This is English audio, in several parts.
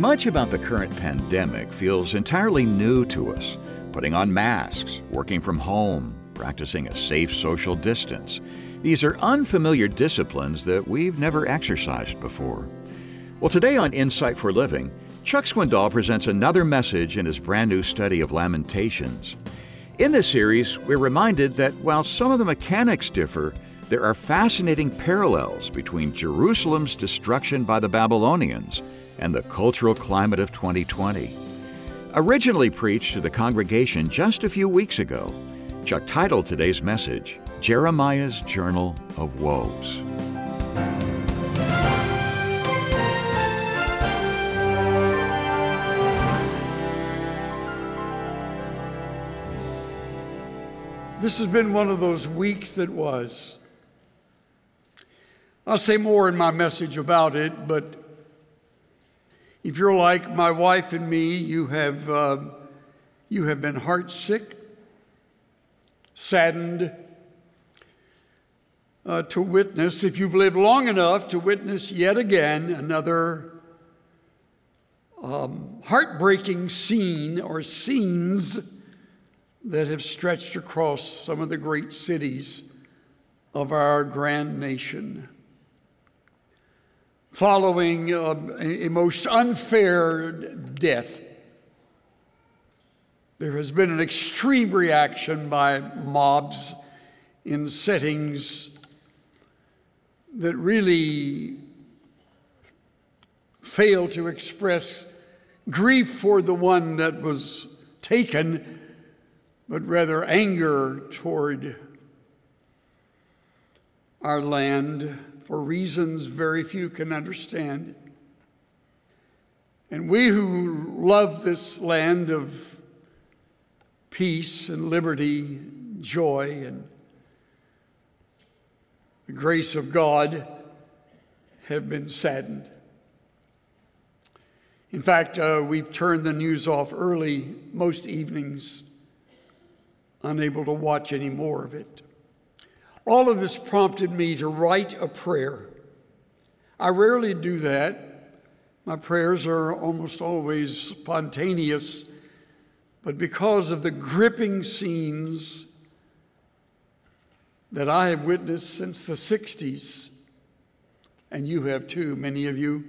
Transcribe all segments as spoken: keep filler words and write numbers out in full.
Much about the current pandemic feels entirely new to us. Putting on masks, working from home, practicing a safe social distance. These are unfamiliar disciplines that we've never exercised before. Well, today on Insight for Living, Chuck Swindoll presents another message in his brand new study of Lamentations. In this series, we're reminded that while some of the mechanics differ, there are fascinating parallels between Jerusalem's destruction by the Babylonians and the cultural climate of twenty twenty. Originally preached to the congregation just a few weeks ago, Chuck titled today's message, Jeremiah's Journal of Woes. This has been one of those weeks that was. I'll say more in my message about it, but if you're like my wife and me, you have uh, you have been heartsick, saddened uh, to witness, if you've lived long enough to witness yet again another um, heartbreaking scene or scenes that have stretched across some of the great cities of our grand nation. Following uh, a, a most unfair death, there has been an extreme reaction by mobs in settings that really fail to express grief for the one that was taken, but rather anger toward our land for reasons very few can understand. And we who love this land of peace and liberty, joy, and the grace of God have been saddened. In fact, uh, we've turned the news off early most evenings, unable to watch any more of it. All of this prompted me to write a prayer. I rarely do that. My prayers are almost always spontaneous, but because of the gripping scenes that I have witnessed since the sixties, and you have too, many of you,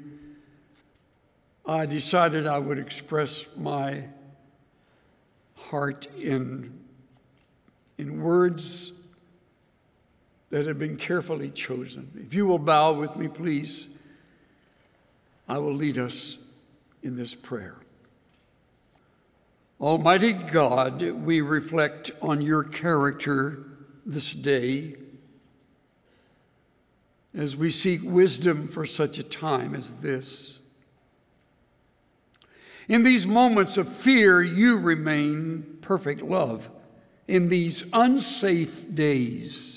I decided I would express my heart in, in words that have been carefully chosen. If you will bow with me, please, I will lead us in this prayer. Almighty God, we reflect on your character this day as we seek wisdom for such a time as this. In these moments of fear, you remain perfect love. In these unsafe days,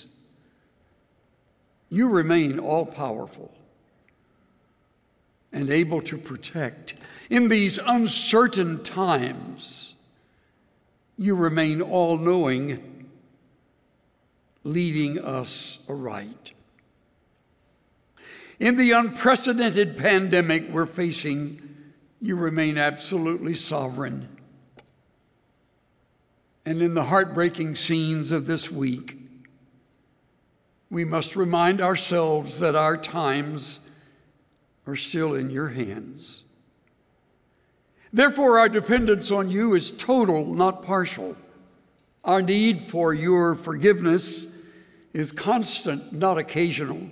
you remain all-powerful and able to protect. In these uncertain times, you remain all-knowing, leading us aright. In the unprecedented pandemic we're facing, you remain absolutely sovereign. And in the heartbreaking scenes of this week, we must remind ourselves that our times are still in your hands. Therefore, our dependence on you is total, not partial. Our need for your forgiveness is constant, not occasional.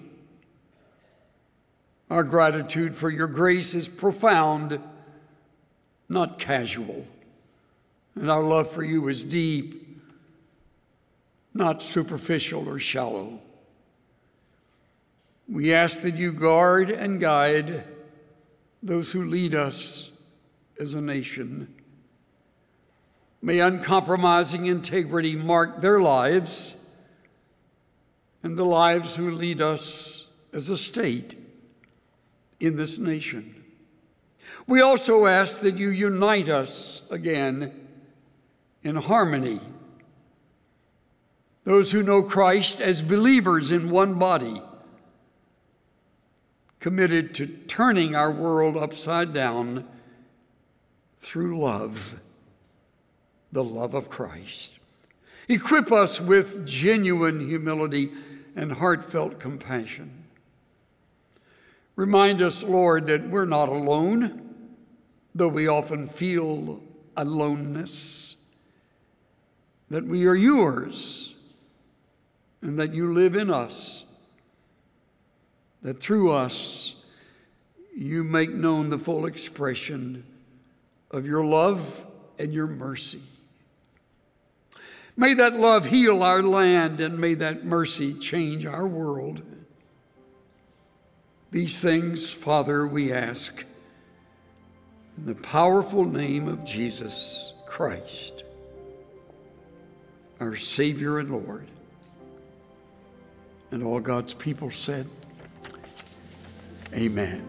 Our gratitude for your grace is profound, not casual. And our love for you is deep, not superficial or shallow. We ask that you guard and guide those who lead us as a nation. May uncompromising integrity mark their lives and the lives who lead us as a state in this nation. We also ask that you unite us again in harmony. Those who know Christ as believers in one body, committed to turning our world upside down through love, the love of Christ. Equip us with genuine humility and heartfelt compassion. Remind us, Lord, that we're not alone, though we often feel aloneness, that we are yours and that you live in us, that through us you make known the full expression of your love and your mercy. May that love heal our land, and may that mercy change our world. These things, Father, we ask in the powerful name of Jesus Christ, our Savior and Lord. And all God's people said, amen.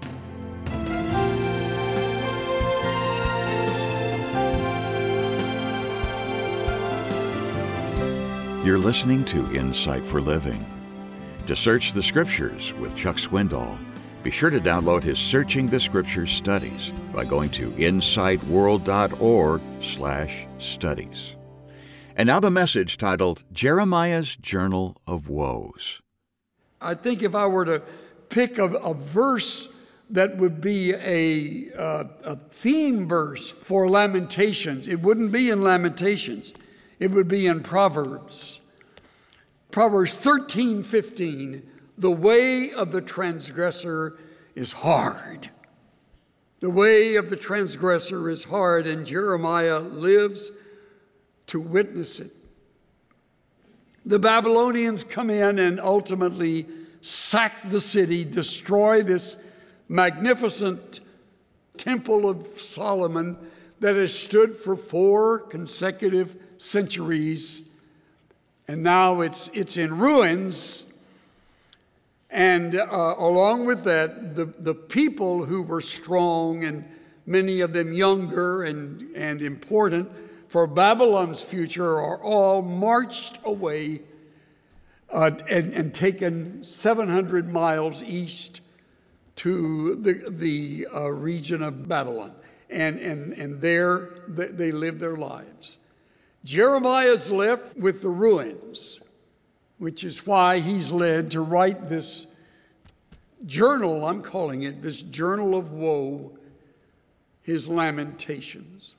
You're listening to Insight for Living. To search the Scriptures with Chuck Swindoll, be sure to download his Searching the Scriptures studies by going to insightworld.org slash studies. And now the message titled Jeremiah's Journal of Woes. I think if I were to pick a, a verse that would be a, uh, a theme verse for Lamentations, it wouldn't be in Lamentations. It would be in Proverbs. Proverbs thirteen fifteen, the way of the transgressor is hard. The way of the transgressor is hard, and Jeremiah lives to witness it. The Babylonians come in and ultimately sack the city, destroy this magnificent temple of Solomon that has stood for four consecutive centuries, and now it's it's in ruins. And uh, along with that, the, the people who were strong, and many of them younger and, and important for Babylon's future, are all marched away uh, and, and taken seven hundred miles east to the, the uh, region of Babylon. And, and, and there they live their lives. Jeremiah's left with the ruins, which is why he's led to write this journal, I'm calling it, this journal of woe, his Lamentations.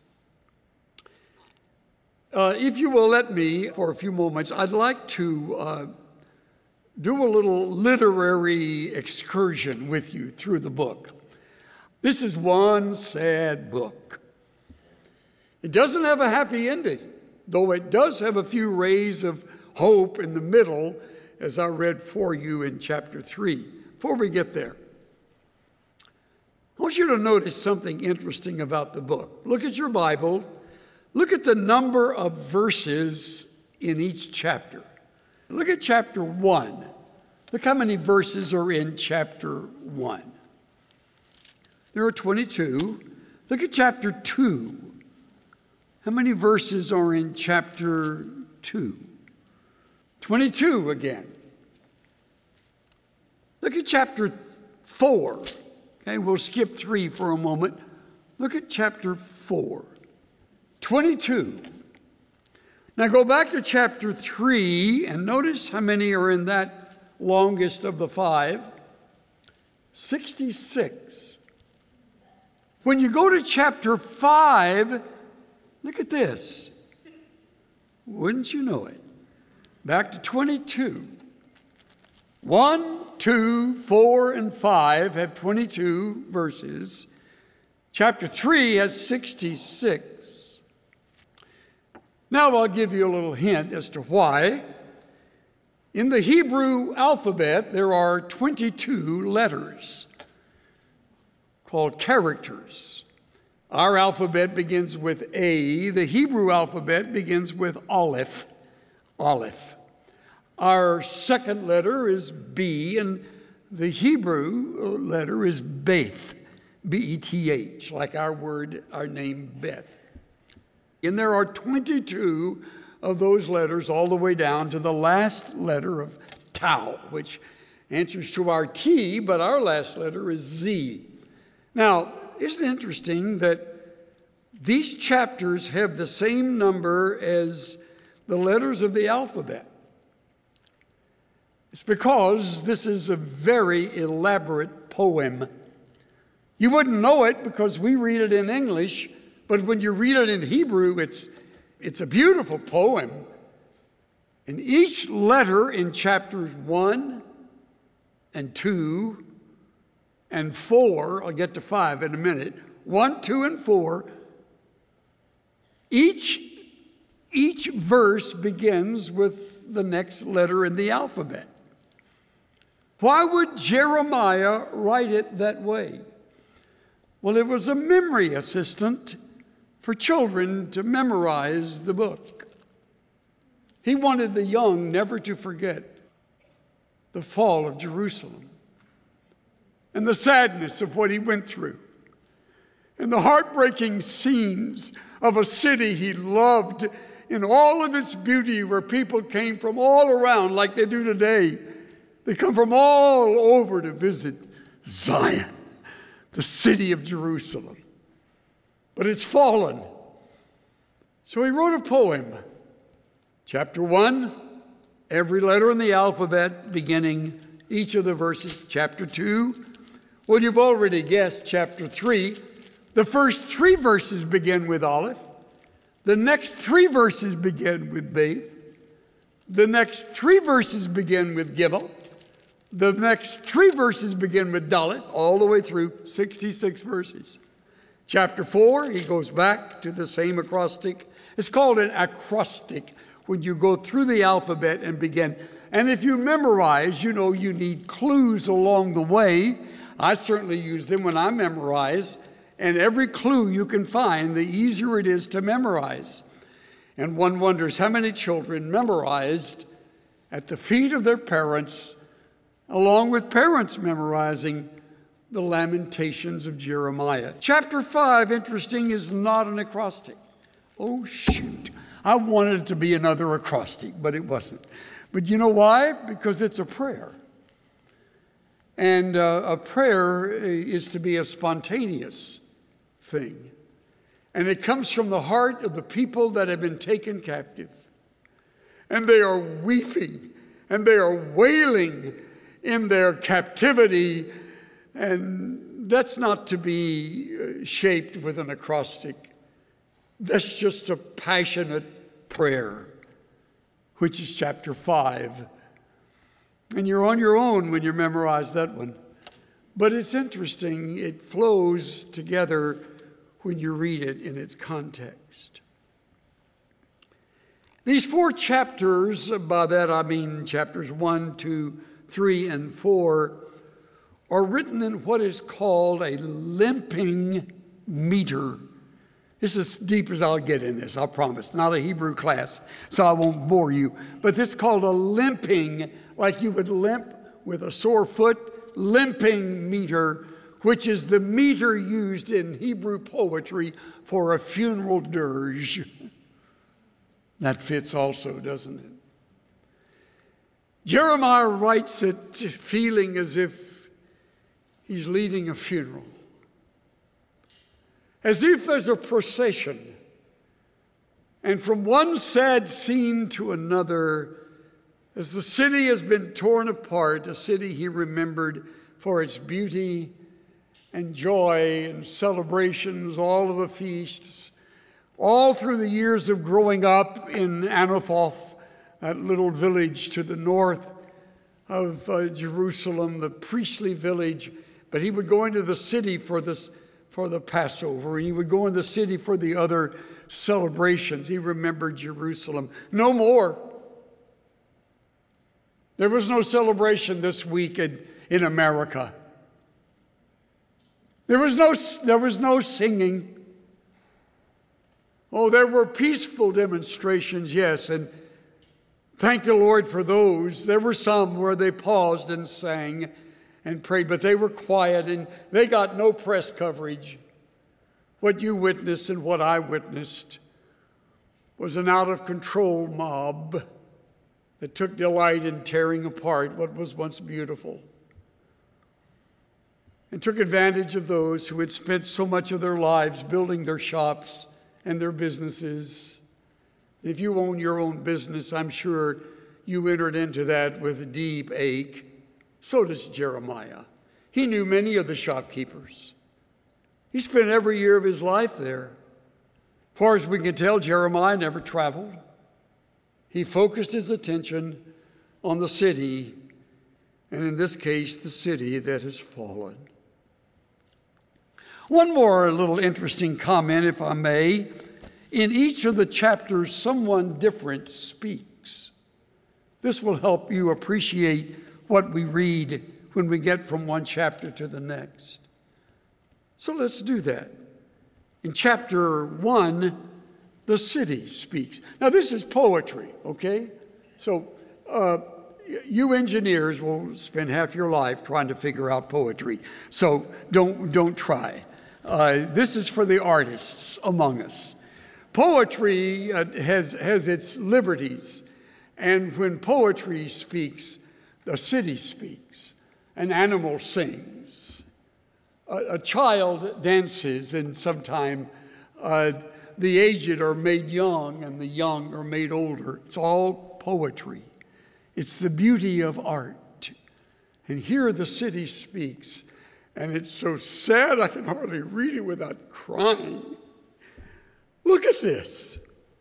Uh, if you will let me, for a few moments, I'd like to uh, do a little literary excursion with you through the book. This is one sad book. It doesn't have a happy ending, though it does have a few rays of hope in the middle, as I read for you in chapter three. Before we get there, I want you to notice something interesting about the book. Look at your Bible. Look at the number of verses in each chapter. Look at chapter one. Look how many verses are in chapter one. There are twenty-two. Look at chapter two. How many verses are in chapter two? twenty-two again. Look at chapter four. Okay, we'll skip three for a moment. Look at chapter four. twenty-two. Now go back to chapter three and notice how many are in that longest of the five. sixty-six. When you go to chapter five, look at this. Wouldn't you know it? Back to twenty-two. One, two, four, and five have twenty-two verses. Chapter three has sixty-six. Now I'll give you a little hint as to why. In the Hebrew alphabet, there are twenty-two letters called characters. Our alphabet begins with A. The Hebrew alphabet begins with Aleph. Aleph. Our second letter is B, and the Hebrew letter is Beth, B E T H, like our word, our name, Beth. And there are twenty-two of those letters all the way down to the last letter of Tau, which answers to our T, but our last letter is Z. Now, isn't it interesting that These chapters have the same number as the letters of the alphabet. It's because this is a very elaborate poem. You wouldn't know it because we read it in English, but when you read it in Hebrew, it's, it's a beautiful poem. And each letter in chapters one and two and four, I'll get to five in a minute, one, two, and four, each, each verse begins with the next letter in the alphabet. Why would Jeremiah write it that way? Well, it was a memory assistant for children to memorize the book. He wanted the young never to forget the fall of Jerusalem and the sadness of what he went through and the heartbreaking scenes of a city he loved in all of its beauty, where people came from all around like they do today. They come from all over to visit Zion, the city of Jerusalem. But it's fallen. So he wrote a poem. Chapter one, every letter in the alphabet beginning each of the verses. Chapter two, well, you've already guessed, chapter three. The first three verses begin with Aleph. The next three verses begin with Beth. The next three verses begin with Gimel. The next three verses begin with Dalet, all the way through sixty-six verses. Chapter four, he goes back to the same acrostic. It's called an acrostic when you go through the alphabet and begin. And if you memorize, you know you need clues along the way. I certainly use them when I memorize. And every clue you can find, the easier it is to memorize. And one wonders how many children memorized at the feet of their parents, along with parents memorizing the Lamentations of Jeremiah. Chapter five, interesting, is not an acrostic. Oh, shoot. I wanted it to be another acrostic, but it wasn't. But you know why? Because it's a prayer. And uh, a prayer is to be a spontaneous thing. And it comes from the heart of the people that have been taken captive. And they are weeping and they are wailing in their captivity. And that's not to be shaped with an acrostic. That's just a passionate prayer, which is chapter five. And you're on your own when you memorize that one. But it's interesting. It flows together when you read it in its context. These four chapters, by that I mean chapters one, two, three, and four, are written in what is called a limping meter. This is as deep as I'll get in this, I promise. Not a Hebrew class, so I won't bore you. But this is called a limping, like you would limp with a sore foot, limping meter, which is the meter used in Hebrew poetry for a funeral dirge. That fits also, doesn't it? Jeremiah writes it feeling as if he's leading a funeral. As if there's a procession. And from one sad scene to another, as the city has been torn apart, a city he remembered for its beauty and joy and celebrations, all of the feasts, all through the years of growing up in Anathoth, that little village to the north of uh, Jerusalem, the priestly village. But he would go into the city for this, for the Passover, and he would go in the city for the other celebrations. He remembered Jerusalem. No more. There was no celebration this week in, in America. There was no, there was no singing. Oh, there were peaceful demonstrations, yes, and thank the Lord for those. There were some where they paused and sang and prayed, but they were quiet and they got no press coverage. What you witnessed and what I witnessed was an out-of-control mob that took delight in tearing apart what was once beautiful. and took advantage of those who had spent so much of their lives building their shops and their businesses. If you own your own business, I'm sure you entered into that with a deep ache. So does Jeremiah. He knew many of the shopkeepers. He spent every year of his life there. As far as we can tell, Jeremiah never traveled. He focused his attention on the city, and in this case, the city that has fallen. One more little interesting comment, if I may. In each of the chapters, someone different speaks. This will help you appreciate what we read when we get from one chapter to the next. So let's do that. In chapter one, the city speaks. Now, this is poetry, okay? So uh, you engineers will spend half your life trying to figure out poetry. So don't, don't try. Uh, this is for the artists among us. Poetry uh, has, has its liberties. And when poetry speaks, the city speaks. An animal sings. A, a child dances, and sometime uh, the aged are made young and the young are made older. It's all poetry. It's the beauty of art. And here the city speaks. And it's so sad I can hardly read it without crying. Look at this.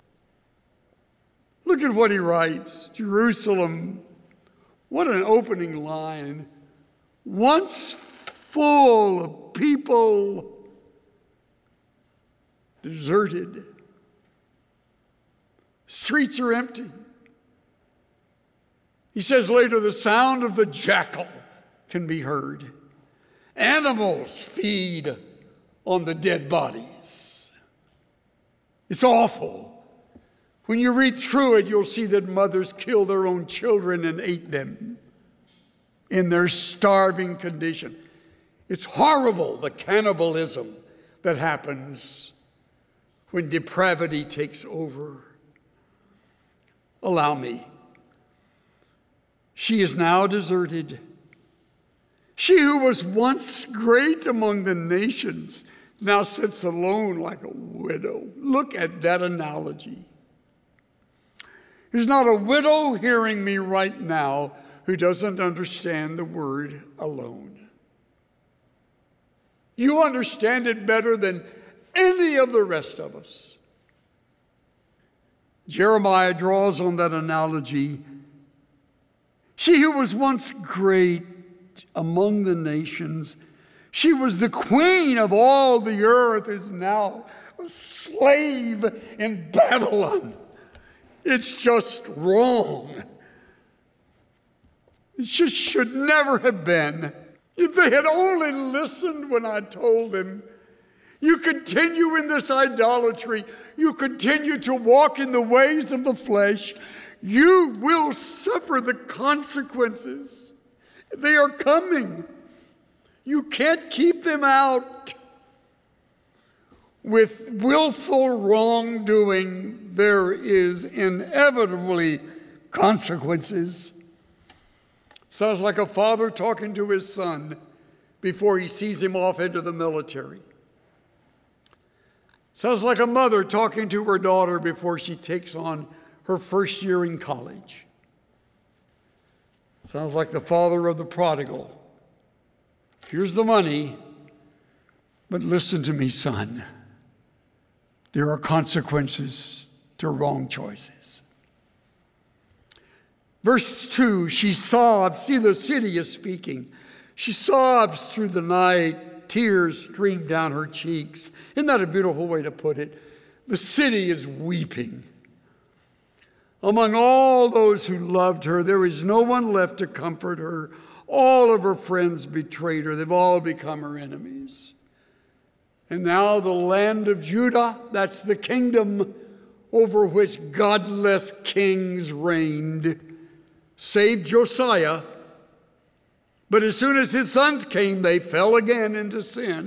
Look at what he writes. Jerusalem, what an opening line. Once full of people, deserted. Streets are empty. He says later, the sound of the jackal can be heard. Animals feed on the dead bodies. It's awful. When you read through it, you'll see that mothers kill their own children and ate them in their starving condition. It's horrible, the cannibalism that happens when depravity takes over. Allow me. She is now deserted. She who was once great among the nations now sits alone like a widow. Look at that analogy. There's not a widow hearing me right now who doesn't understand the word alone. You understand it better than any of the rest of us. Jeremiah draws on that analogy. She who was once great among the nations, she was the queen of all the earth, is now a slave in Babylon. It's just wrong. It just should never have been. If they had only listened when I told them, you continue in this idolatry, you continue to walk in the ways of the flesh, you will suffer the consequences. They are coming. You can't keep them out. With willful wrongdoing, there is inevitably consequences. Sounds like a father talking to his son before he sees him off into the military. Sounds like a mother talking to her daughter before she takes on her first year in college. Sounds like the father of the prodigal. Here's the money, but listen to me, son. There are consequences to wrong choices. Verse two, she sobs. See, the city is speaking. She sobs through the night. Tears stream down her cheeks. Isn't that a beautiful way to put it? The city is weeping. Among all those who loved her, there is no one left to comfort her. All of her friends betrayed her. They've all become her enemies. And now the land of Judah, that's the kingdom over which godless kings reigned, save Josiah. But as soon as his sons came, they fell again into sin.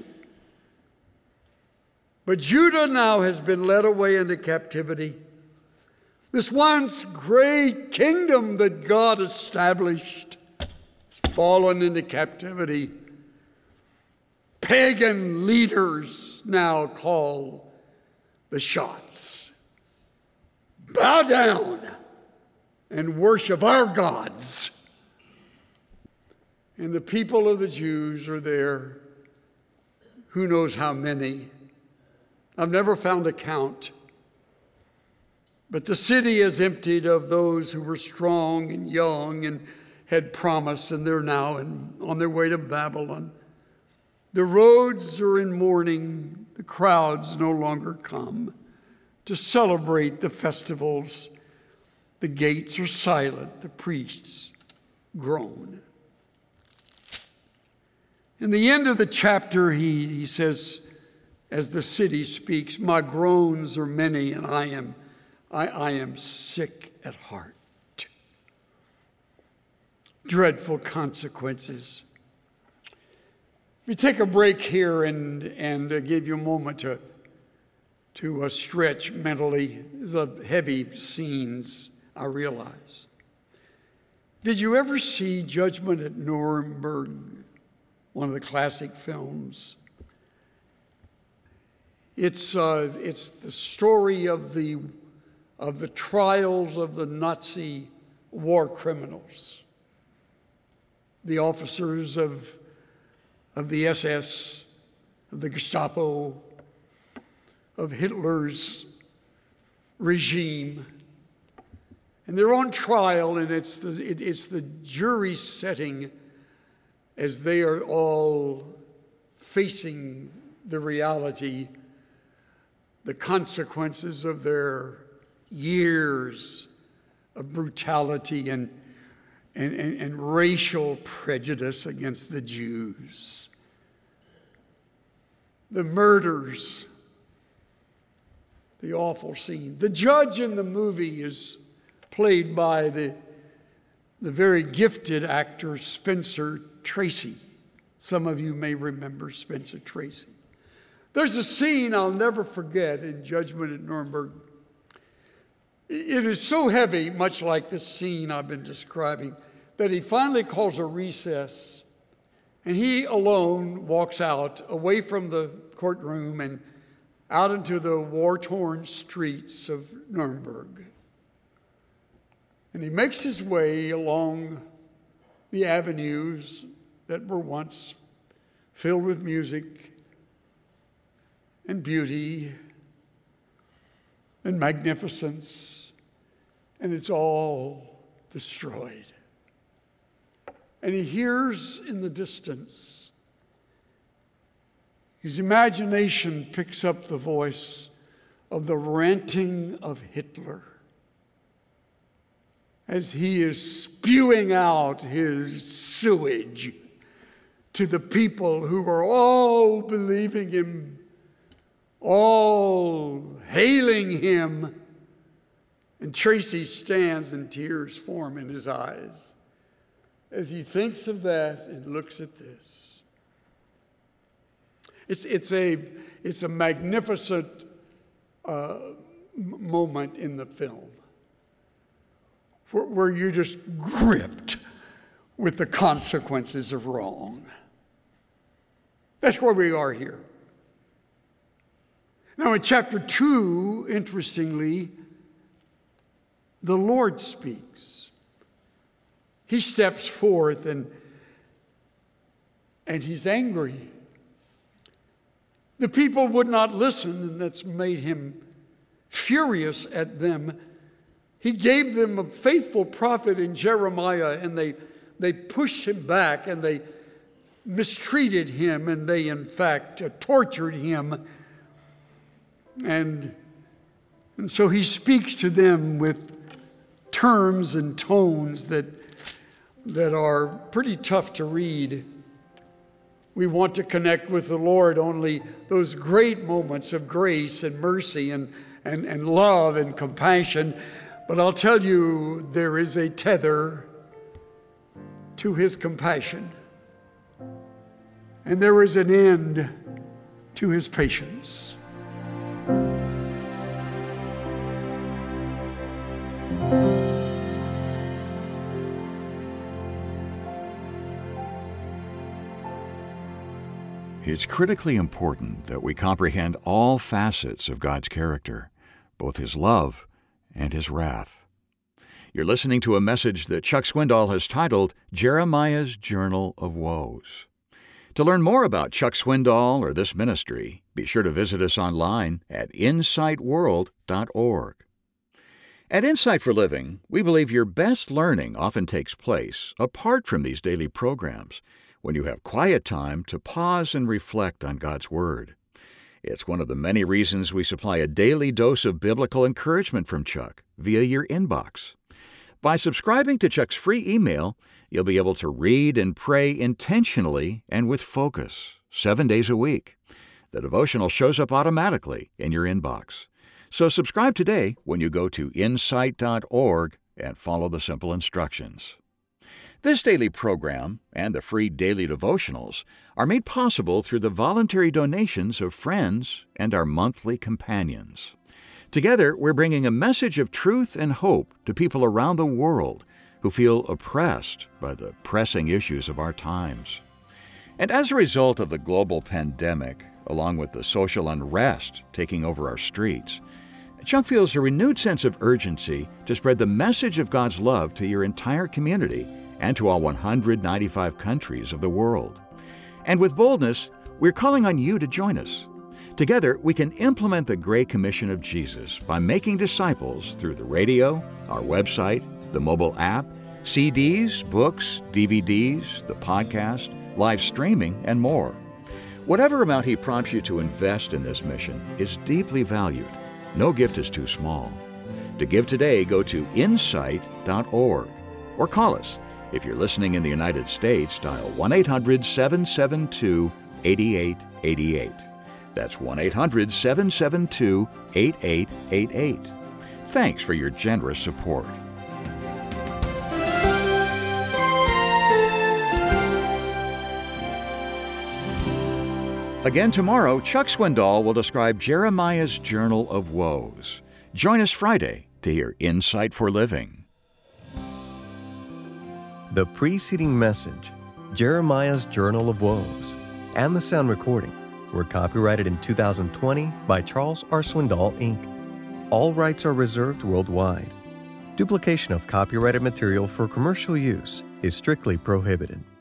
But Judah now has been led away into captivity. This once great kingdom that God established has fallen into captivity. pagan leaders now call the shots. Bow down and worship our gods. And the people of the Jews are there, who knows how many. I've never found a count. But the city is emptied of those who were strong and young and had promise, and they're now in, on their way to Babylon. The roads are in mourning. The crowds no longer come to celebrate the festivals. The gates are silent. The priests groan. In the end of the chapter, he, he says, as the city speaks, my groans are many, and I am, I, I am sick at heart. Dreadful consequences. We take a break here and, and uh, give you a moment to, to uh, stretch mentally. These are heavy scenes, I realize. Did you ever see Judgment at Nuremberg, one of the classic films? It's, uh, it's the story of the, of the trials of the Nazi war criminals. The officers of, of the S S, of the Gestapo, of Hitler's regime. And they're on trial, and it's the, it, it's the jury setting as they are all facing the reality, the consequences of their years of brutality and And, and, and racial prejudice against the Jews. The murders, the awful scene. The judge in the movie is played by the, the very gifted actor Spencer Tracy. Some of you may remember Spencer Tracy. There's a scene I'll never forget in Judgment at Nuremberg. It is so heavy, much like this scene I've been describing, that he finally calls a recess, and he alone walks out, away from the courtroom and out into the war-torn streets of Nuremberg. And he makes his way along the avenues that were once filled with music and beauty and magnificence, and it's all destroyed. And he hears in the distance, his imagination picks up the voice of the ranting of Hitler as he is spewing out his sewage to the people who are all believing him, all hailing him. And Tracy stands and tears form in his eyes as he thinks of that and looks at this. It's, it's, a, it's a magnificent uh, moment in the film where, where you're just gripped with the consequences of wrong. That's where we are here. Now, in chapter two, interestingly, the Lord speaks. He steps forth and, and he's angry. The people would not listen, and that's made him furious at them. He gave them a faithful prophet in Jeremiah, and they, they pushed him back, and they mistreated him, and they, in fact, uh, tortured him. And, and so he speaks to them with terms and tones that, that are pretty tough to read. We want to connect with the Lord only those great moments of grace and mercy and, and, and love and compassion. But I'll tell you, there is a tether to his compassion. And there is an end to his patience. It's critically important that we comprehend all facets of God's character, both His love and His wrath. You're listening to a message that Chuck Swindoll has titled Jeremiah's Journal of Woes. To learn more about Chuck Swindoll or this ministry, be sure to visit us online at insight world dot org. At Insight for Living, we believe your best learning often takes place apart from these daily programs, when you have quiet time to pause and reflect on God's Word. It's one of the many reasons we supply a daily dose of biblical encouragement from Chuck via your inbox. By subscribing to Chuck's free email, you'll be able to read and pray intentionally and with focus, seven days a week. The devotional shows up automatically in your inbox. So subscribe today when you go to insight dot org and follow the simple instructions. This daily program and the free daily devotionals are made possible through the voluntary donations of friends and our monthly companions. Together, we're bringing a message of truth and hope to people around the world who feel oppressed by the pressing issues of our times. And as a result of the global pandemic, along with the social unrest taking over our streets, Chuck feels a renewed sense of urgency to spread the message of God's love to your entire community and to all one hundred ninety-five countries of the world. And with boldness, we're calling on you to join us. Together, we can implement the Great Commission of Jesus by making disciples through the radio, our website, the mobile app, C Ds, books, D V Ds, the podcast, live streaming, and more. Whatever amount He prompts you to invest in this mission is deeply valued. No gift is too small. To give today, go to insight dot org or call us. If you're listening in the United States, dial one eight hundred seven seven two eight eight eight eight. That's one eight hundred seven seven two eight eight eight eight. Thanks for your generous support. Again tomorrow, Chuck Swindoll will describe Jeremiah's Journal of Woes. Join us Friday to hear Insight for Living. The preceding message, Jeremiah's Journal of Woes, and the sound recording were copyrighted in two thousand twenty by Charles R. Swindoll, Incorporated. All rights are reserved worldwide. Duplication of copyrighted material for commercial use is strictly prohibited.